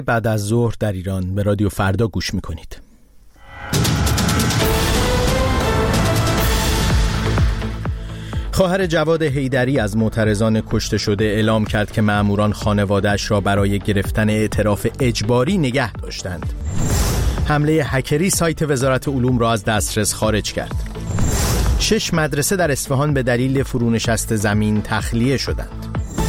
بعد از ظهر در ایران به رادیو فردا گوش میکنید. خواهر جواد حیدری از معترضان کشته شده اعلام کرد که مأموران خانواده‌اش را برای گرفتن اعتراف اجباری نگه داشتند. حمله هکری سایت وزارت علوم را از دسترس خارج کرد. 6 مدرسه در اصفهان به دلیل فرونشست زمین تخلیه شدند.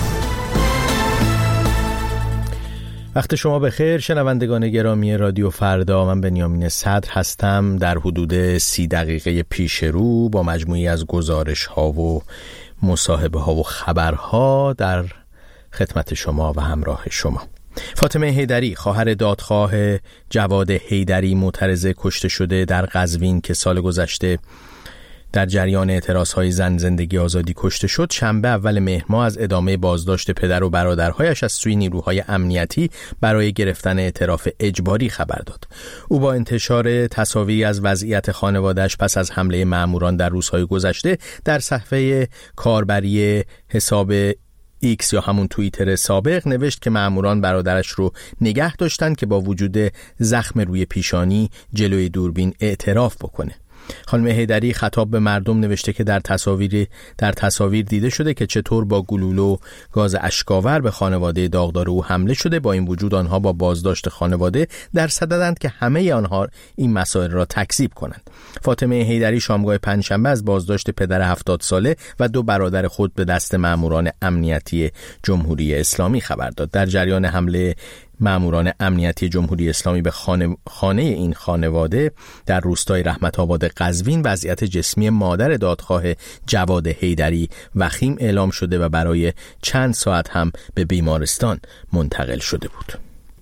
وقت شما بخیر شنوندگان گرامی رادیو فردا، من بنیامین صدر هستم. در حدود 30 دقیقه پیش رو با مجموعی از گزارش ها و مصاحبه ها و خبرها در خدمت شما و همراه شما. فاطمه حیدری، خواهر دادخواه جواد حیدری معترض کشته شده در قزوین که سال گذشته در جریان اعتراضهای زن زندگی آزادی کشته شد، شنبه اول مهر ماه از ادامه بازداشت پدر و برادرهایش از سوی نیروهای امنیتی برای گرفتن اعتراف اجباری خبر داد. او با انتشار تصاویری از وضعیت خانواده‌اش پس از حمله مأموران در روزهای گذشته در صفحه کاربری حساب ایکس یا همون توییتر سابق نوشت که مأموران برادرش رو نگه داشتن که با وجود زخم روی پیشانی جلوی دوربین اعتراف بکنه. خانم حیدری خطاب به مردم نوشته که در تصاویر دیده شده که چطور با گلوله و گاز اشک‌آور به خانواده داغدار او حمله شده. با این وجود آنها با بازداشت خانواده در صددند که همه آنها این مسائل را تکذیب کنند. فاطمه حیدری شامگاه پنجشنبه از بازداشت پدر 70 ساله و 2 برادر خود به دست مأموران امنیتی جمهوری اسلامی خبر داد. در جریان حمله مأموران امنیتی جمهوری اسلامی به خانه این خانواده در روستای رحمت آباد قزوین وضعیت جسمی مادر دادخواه جواد حیدری وخیم اعلام شده و برای چند ساعت هم به بیمارستان منتقل شده بود.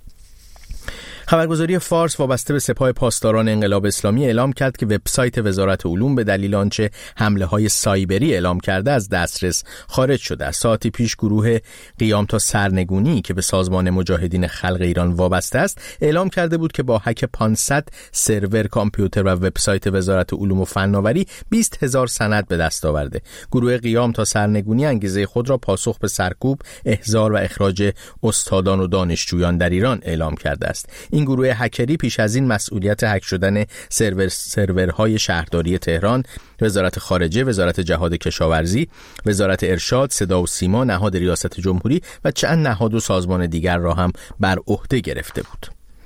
خبرگزاری فارس وابسته به سپاه پاسداران انقلاب اسلامی اعلام کرد که وبسایت وزارت علوم به دلیل آنچه حمله‌های سایبری اعلام کرده از دسترس خارج شده است. ساعتی پیش گروه قیام تا سرنگونی که به سازمان مجاهدین خلق ایران وابسته است اعلام کرده بود که با هک 500 سرور کامپیوتر و وبسایت وزارت علوم و فناوری 20,000 سند به دست آورده. گروه قیام تا سرنگونی انگیزه خود را پاسخ به سرکوب، احضار و اخراج استادان و دانشجویان در ایران اعلام کرده است. این گروه هکری پیش از این مسئولیت هک شدن سرورهای شهرداری تهران، وزارت خارجه، وزارت جهاد کشاورزی، وزارت ارشاد، صدا و سیما، نهاد ریاست جمهوری و چند نهاد و سازمان دیگر را هم بر عهده گرفته بود.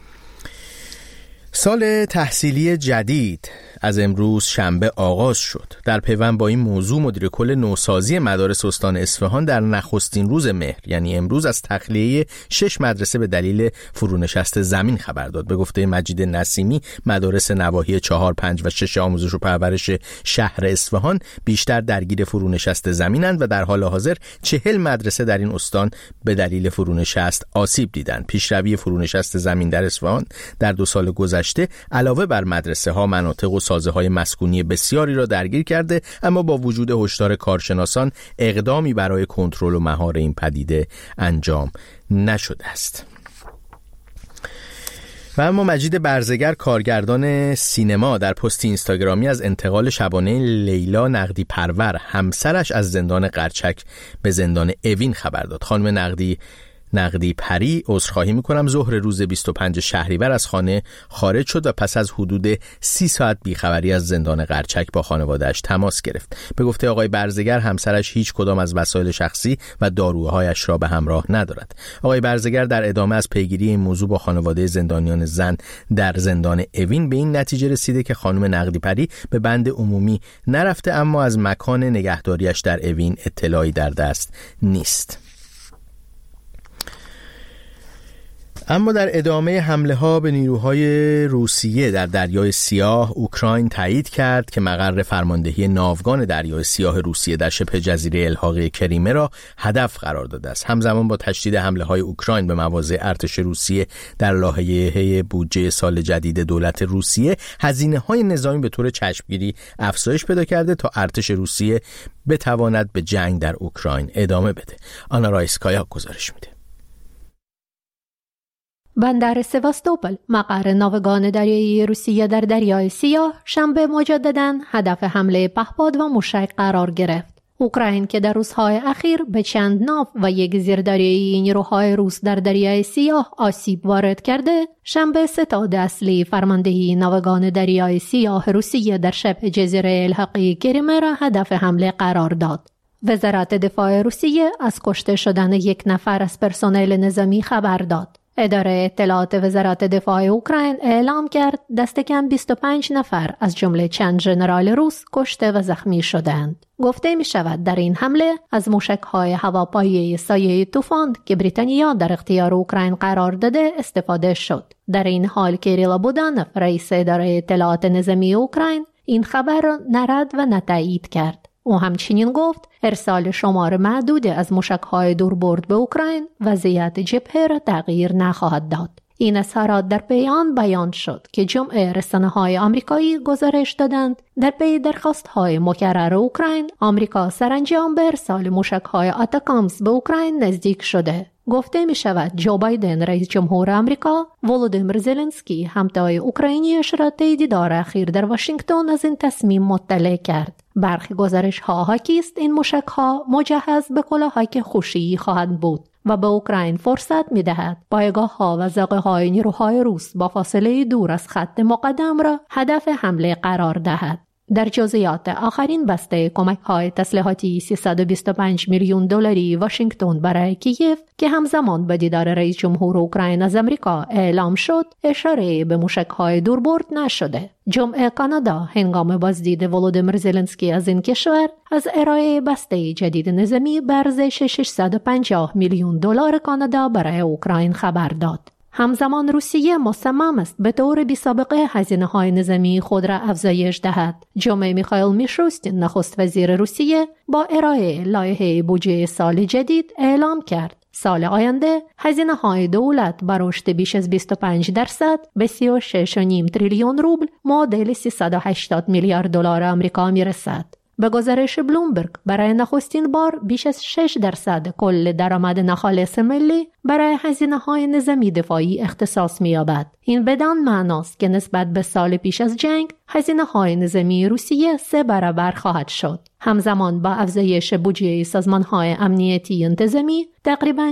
سال تحصیلی جدید از امروز شنبه آغاز شد. در پیوند با این موضوع مدیر کل نوسازی مدارس استان اصفهان در نخستین روز مهر یعنی امروز از تخلیه 6 مدرسه به دلیل فرونشست زمین خبر داد. به گفته مجید نسیمی، مدارس نواحی 4، 5 و 6 آموزش و پرورش شهر اصفهان بیشتر درگیر فرونشست زمینند و در حال حاضر 40 مدرسه در این استان به دلیل فرونشست آسیب دیدند. پیشروی فرونشست زمین در اصفهان در 2 سال گذشته علاوه بر مدرسه ها، مناطق و سازه های مسکونی بسیاری را درگیر کرده، اما با وجود هشدار کارشناسان اقدامی برای کنترل و مهار این پدیده انجام نشده است. و اما مجید برزگر، کارگردان سینما، در پست اینستاگرامی از انتقال شبانه لیلا نقدی پرور، همسرش، از زندان قرچک به زندان اوین خبر داد. خانم نقدی پری، عذرخواهی میکنم، ظهر روز 25 شهریور از خانه خارج شد و پس از حدود 30 ساعت بیخبری از زندان قرچک با خانواده‌اش تماس گرفت. به گفته آقای برزگر، همسرش هیچ کدام از وسایل شخصی و داروهایش را به همراه ندارد. آقای برزگر در ادامه از پیگیری این موضوع با خانواده زندانیان زن در زندان اوین به این نتیجه رسیده که خانم نقدی پری به بند عمومی نرفته، اما از مکان نگهداریش در اوین اطلاعی در دست نیست. اما در ادامه حمله ها به نیروهای روسیه در دریای سیاه، اوکراین تایید کرد که مقر فرماندهی ناوگان دریای سیاه روسیه در شبه جزیره الحاقی کریمه را هدف قرار داده است. همزمان با تشدید حمله های اوکراین به مواضع ارتش روسیه در لایحه بودجه سال جدید دولت روسیه، هزینه های نظامی به طور چشمگیری افزایش پیدا کرده تا ارتش روسیه بتواند به جنگ در اوکراین ادامه بده. آنا رایسکایا گزارش میده. بندر سواستوپل، مقر ناوگان دریایی روسیه در دریای سیاه، شنبه مجدداً هدف حمله پهپاد و موشک قرار گرفت. اوکراین که در روزهای اخیر به چند ناو و یک زیردریایی نیروهای روس در دریای سیاه آسیب وارد کرده، شنبه ستاد اصلی فرماندهی ناوگان دریای سیاه روسیه در شبه جزیره الحاقی کریمه را هدف حمله قرار داد. وزارت دفاع روسیه از کشته شدن یک نفر از پرسنل نظامی خبر داد. اداره اطلاعات وزارت دفاع اوکراین اعلام کرد دست کم 25 نفر از جمله چند ژنرال روس کشته و زخمی شدند. گفته می شود در این حمله از موشک‌های هواپایه سایه طوفان که بریتانیا در اختیار اوکراین قرار داده استفاده شد. در این حال کیریل بودانوف رئیس اداره اطلاعات نظامی اوکراین این خبر را نرد و نتایید کرد. او همچنین گفت ارسال شمار معدود از موشک‌های دوربرد به اوکراین وضعیت جبهه را تغییر نخواهد داد. این اظهارات در پی آن بیان شد که جمعه رسانه‌های آمریکایی گزارش دادند در پی درخواست‌های مکرر اوکراین، آمریکا سرانجام به ارسال موشک‌های آتاکامس به اوکراین نزدیک شده. گفته می شود جو بایدن رئیس جمهور آمریکا، ولودیمیر زلنسکی همتای اوکراینیش را طی دیدار اخیر در واشنگتن از این تصمیم مطلع کرد. برخی گزارش‌ها حاکی است این موشک‌ها مجهز به کلاهک خوشی خواهند بود و به اوکراین فرصت می‌دهد پایگاه‌ها و زاغه‌های نیروهای روس با فاصله دور از خط مقدم را هدف حمله قرار دهد. در جزئیات آخرین بسته کمک‌های تسلیحاتی 325 میلیون دلاری واشنگتن برای کیف که همزمان با دیدار رئیس جمهور اوکراین از آمریکا اعلام شد، اشاره به موشک‌های دوربرد نشده. جمعه کانادا هنگام بازدید ولودیمیر زلنسکی از این کشور از ارائه بسته جدید نظامی به ارزش 650 میلیون دلار کانادا برای اوکراین خبر داد. همزمان روسیه مصمم است به طور بی‌سابقه هزینه‌های نظامی خود را افزایش دهد. جمعه میخائیل میشوستین نخست وزیر روسیه با ارائه لایحه بودجه سال جدید اعلام کرد سال آینده هزینه‌های دولت با رشد بیش از 25% به 36.5 تریلیون روبل معادل 380 میلیارد دلار آمریکا میرسد. به گزارش بلومبرگ برای نخستین بار بیش از 6% کل درآمد ناخالص ملی برای هزینه‌های نظامی دفاعی اختصاص می‌یابد. این بدان معناست که نسبت به سال پیش از جنگ هزینه‌های نظامی روسیه 3 برابر خواهد شد. همزمان با افزایش بودجه سازمان‌های امنیتی انتظامی، تقریباً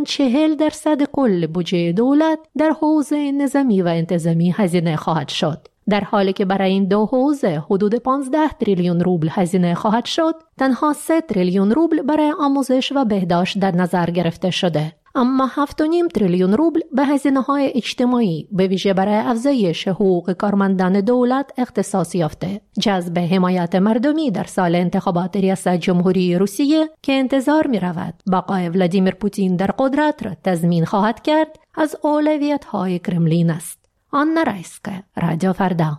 40% کل بودجه دولت در حوزه نظامی و انتظامی هزینه خواهد شد. در حالی که برای این دو حوزه حدود 15 تریلیون روبل هزینه خواهد شد، تنها 3 تریلیون روبل برای آموزش و بهداشت در نظر گرفته شده. اما 7.5 تریلیون روبل به هزینه‌های اجتماعی به ویژه برای افزایش حقوق کارمندان دولت اختصاص یافته. جذب حمایت مردمی در سال انتخابات ریاست جمهوری روسیه که انتظار می‌رود بقای ولادیمیر پوتین در قدرت را تضمین خواهد کرد، از اولویت‌های کرملین است. آنا رایسکا، رادیو فردا.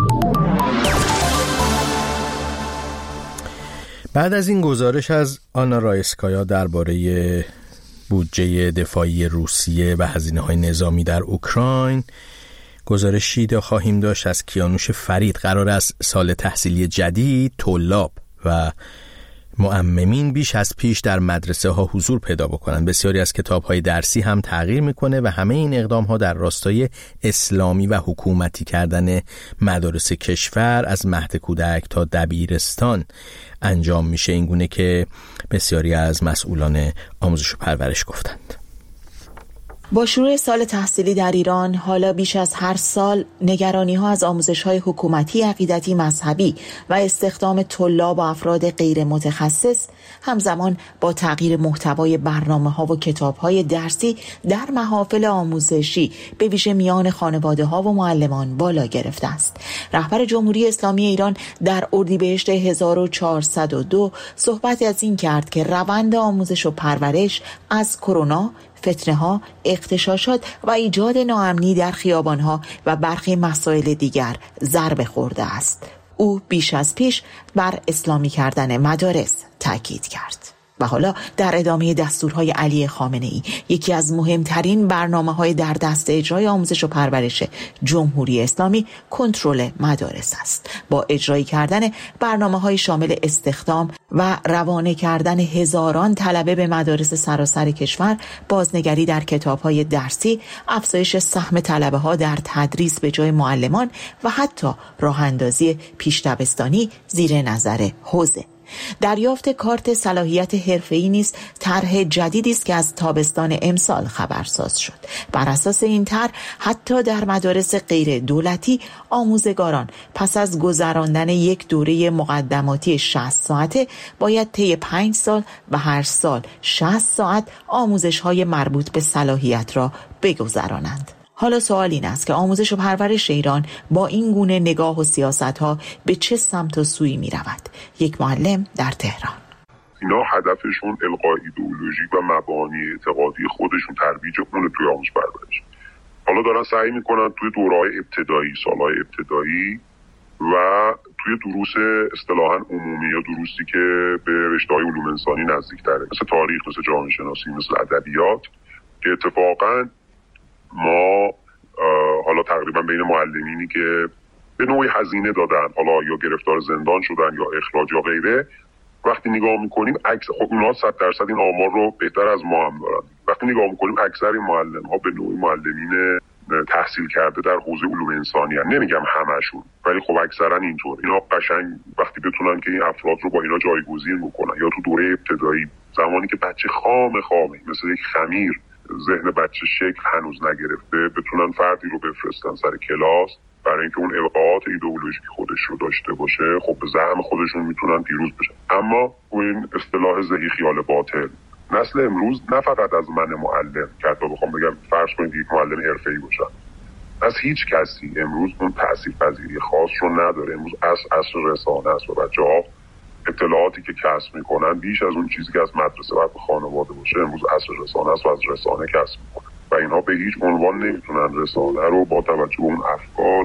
بعد از این گزارش از آنا رایسکایا درباره بودجه دفاعی روسیه و هزینه‌های نظامی در اوکراین، گزارشی خواهیم داشت از کیانوش فرید. قرار است سال تحصیلی جدید طلاب و معممین بیش از پیش در مدرسه ها حضور پیدا بکنن. بسیاری از کتاب های درسی هم تغییر میکنه و همه این اقدام ها در راستای اسلامی و حکومتی کردن مدارس کشور از مهد کودک تا دبیرستان انجام میشه، اینگونه که بسیاری از مسئولان آموزش و پرورش گفتند. با شروع سال تحصیلی در ایران، حالا بیش از هر سال نگرانی‌ها از آموزش‌های حکومتی، عقیدتی، مذهبی و استخدام طلاب و افراد غیر متخصص همزمان با تغییر محتوای برنامه‌ها و کتاب‌های درسی در محافل آموزشی به ویژه میان خانواده‌ها و معلمان بالا گرفته است. رهبر جمهوری اسلامی ایران در اردیبهشت 1402 صحبت از این کرد که روند آموزش و پرورش از کرونا، فتنه‌ها، اغتشاشات و ایجاد ناامنی در خیابان‌ها و برخی مسائل دیگر ضربه خورده است. او بیش از پیش بر اسلامی کردن مدارس تاکید کرد. و حالا در ادامه دستورهای علی خامنه‌ای، یکی از مهمترین برنامه‌های در دست اجرای آموزش و پرورش جمهوری اسلامی کنترل مدارس است. با اجرایی کردن برنامه‌های شامل استخدام و روانه کردن هزاران طلبه به مدارس سراسر کشور، بازنگری در کتاب‌های درسی، افزایش سهم طلبه‌ها در تدریس به جای معلمان و حتی راه‌اندازی پیش دبستانی زیر نظر حوزه. دریافت کارت صلاحیت حرفه‌ای نیز طرح جدیدی است که از تابستان امسال خبرساز شد. بر اساس این طرح حتی در مدارس غیر دولتی آموزگاران پس از گذراندن یک دوره مقدماتی 60 ساعته باید طی 5 سال و هر سال 60 ساعت آموزش‌های مربوط به صلاحیت را بگذرانند. حالا سوال این است که آموزش و پرورش ایران با این گونه نگاه و سیاست‌ها به چه سمت و سوی می‌رود؟ یک معلم در تهران: اینا هدفشون القای ایدئولوژی و مبانی اعتقادی خودشون ترویج اون توی آموزش پرورش. حالا دارن سعی میکنن توی دوره‌های ابتدایی، سالهای ابتدایی و توی دروس اصطلاحاً عمومی یا دروسی که به رشته‌های علوم انسانی نزدیک‌تره، مثل تاریخ، مثل جامعه شناسی، مثل ادبیات، که اتفاقاً ما حالا تقریبا بین معلمینی که به نوعی هزینه دادن، حالا یا گرفتار زندان شدن یا اخراج یا غیره، وقتی نگاه میکنیم خب اونا 100% این آمار رو بهتر از ما هم دارن. وقتی نگاه میکنیم اکثر این معلم ها به نوعی معلمین تحصیل کرده در حوزه علوم انسانی هستند. نمیگم همشون، ولی خب اکثرا اینطور. اینا قشنگ وقتی بتونن که این افراد رو با اینا جایگزین بکنن یا تو دوره ابتدایی، زمانی که بچه خامه مثل یک خمیر ذهن بچه شکل هنوز نگرفته، بتونن فردی رو بفرستن سر کلاس برای اینکه اون القاءات ایدئولوژیک خودش رو داشته باشه، خب به زعم خودشون میتونن پیروز بشن. اما این اصطلاح ذهی خیال باطل، نسل امروز نه فقط از من معلم که حتی بخوام بگم فرض کنید یک معلم حرفه‌ای باشن، از هیچ کسی امروز اون تاثیرپذیری خاص رو نداره. امروز عصر رسانه است و بچه‌ها اطلاعاتی که کسب میکنن بیش از اون چیزی که از مدرسه و خانواده باشه، امروز عصر رسانه است و از رسانه کسب میکنن و اینها به هیچ عنوان نمیتونن رسانه رو با توجه به اون افکار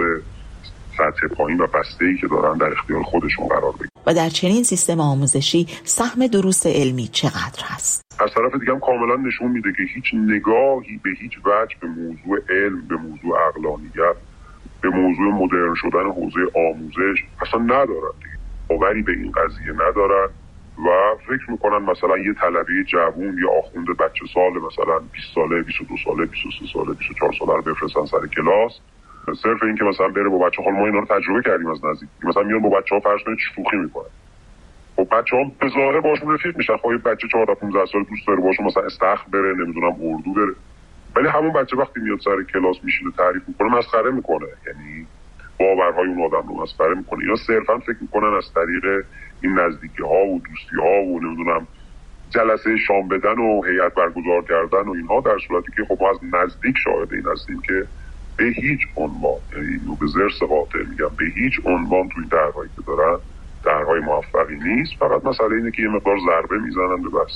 سطح پایین و بسته‌ای که دارن در اختیار خودشون قرار بدن. و در چنین سیستم آموزشی سهم دروس علمی چقدر هست؟ از طرف دیگه هم کاملا نشون میده که هیچ نگاهی به هیچ وجه به موضوع علم، به موضوع عقلانیت، به موضوع مدرن شدن حوزه آموزش اصلا ندارن، باوری به این قضیه ندارن و فکر میکنن مثلا یه طلبه جوون یا آخوند بچه سال مثلا 20 ساله، 22 ساله، 23 ساله، 24 ساله رو بفرستن سر کلاس صرف این که مثلا بره با بچه ها، ما اینا رو تجربه کردیم از نزدیک، مثلا میان با بچه‌ها فرض کنید شوخی میکنن. خب بچه‌ها به ظاهر باشون رفیق میشن، خب بچه 14 15 سال دوست داره باشون مثلا استخر بره، نمیدونم اردو بره، ولی همون بچه وقتی میاد سر کلاس میشینه تعریف میکنه، مسخره میکنه، یعنی باورهای اون آدم رو مسخره میکنه. اینا صرفا فکر میکنن از طریق این نزدیکی ها و دوستی ها و نمیدونم جلسه شام بدن و هیئت برگزار کردن و اینها، در صورتی که خب ما از نزدیک شاهد این هستیم که به هیچ عنوان، یعنی به زرس قاطع میگم، به هیچ عنوان توی درهایی که دارن درهای موفقی نیست. فقط مسئله اینه که یه مقدار ضربه میزنن به بحث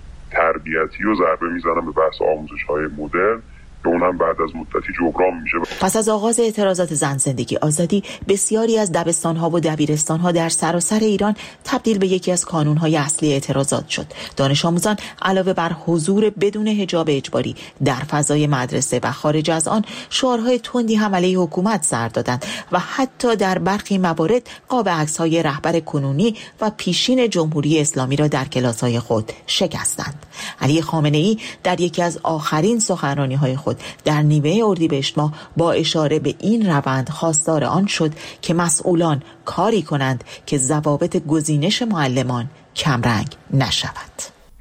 تربیتی و ضربه میزنن به بحث آموزش های مدرن که اون هم بعد از مدتی جبران میشه. پس از آغاز اعتراضات زن زندگی آزادی، بسیاری از دبستان‌ها و دبیرستان‌ها در سراسر ایران تبدیل به یکی از کانون‌های اصلی اعتراضات شد. دانش آموزان علاوه بر حضور بدون حجاب اجباری در فضای مدرسه و خارج از آن، شعارهای تندی هم علیه حکومت سر دادند و حتی در برخی موارد قاب عکس‌های رهبر کنونی و پیشین جمهوری اسلامی را در کلاس‌های خود شکستند. علی خامنه‌ای در یکی از آخرین سخنرانی‌های خود در نیمه اردیبهشت ماه با اشاره به این روند خواستار آن شد که مسئولان کاری کنند که ضوابط گزینش معلمان کمرنگ نشود.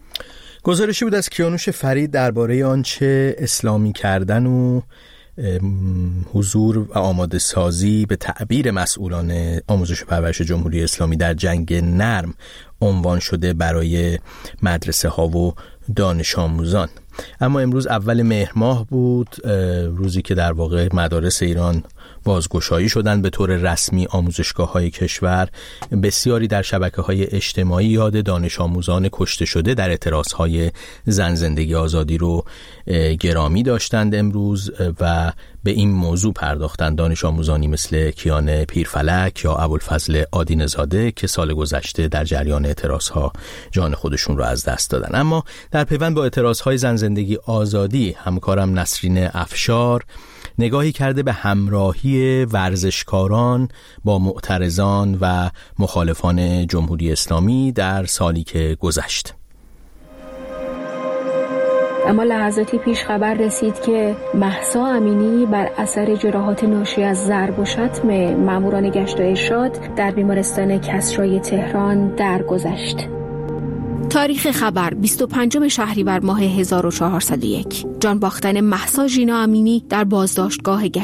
گزارشی بود از کیانوش فرید درباره آنچه اسلامی کردن و حضور و آماده سازی به تعبیر مسئولان آموزش و پرورش جمهوری اسلامی در جنگ نرم عنوان شده برای مدرسه ها و دانش آموزان. اما امروز اول مهر ماه بود، روزی که در واقع مدارس ایران بازگشایی شدن به طور رسمی. آموزشگاه‌های کشور بسیاری در شبکه‌های اجتماعی یاد دانش آموزان کشته شده در اعتراض‌های زن زندگی آزادی رو گرامی داشتند امروز و به این موضوع پرداختند. دانش آموزانی مثل کیان پیرفلک یا ابوالفضل آدین‌زاده که سال گذشته در جریان اعتراض‌ها جان خودشون رو از دست دادن. اما در پیوند با اعتراض‌های زن زندگی آزادی، همکارم نسرین افشار نگاهی کرده به همراهی ورزشکاران با معترضان و مخالفان جمهوری اسلامی در سالی که گذشت. اما لحظاتی پیش خبر رسید که مهسا امینی بر اثر جراحات ناشی از ضرب و شتم ماموران گشت و ارشاد در بیمارستان کسرای تهران درگذشت. تاریخ خبر 25 شهریور ماه 1401. جان باختن مهسا ژینا امینی در بازداشتگاه